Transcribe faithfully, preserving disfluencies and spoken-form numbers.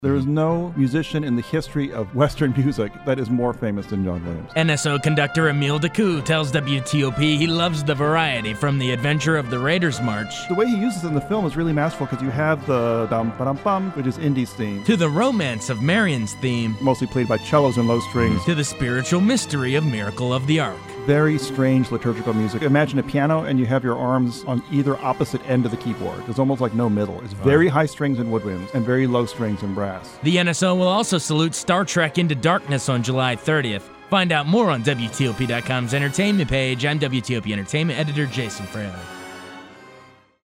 There is no musician in the history of Western music that is more famous than John Williams. N S O conductor Emile Decoux tells W T O P he loves the variety from the adventure of the Raiders March The way he uses it in the film is really masterful because you have the dum-ba-dum-bum, which is Indy's theme, to the romance of Marion's theme, mostly played by cellos and low strings. to the spiritual mystery of Miracle of the Ark. Very strange liturgical music. Imagine a piano and you have your arms on either opposite end of the keyboard. There's almost like no middle. It's very high strings in woodwinds and very low strings in brass. The N S O will also salute Star Trek Into Darkness on July thirtieth. Find out more on W T O P dot com's entertainment page. I'm W T O P Entertainment editor Jason Fraley.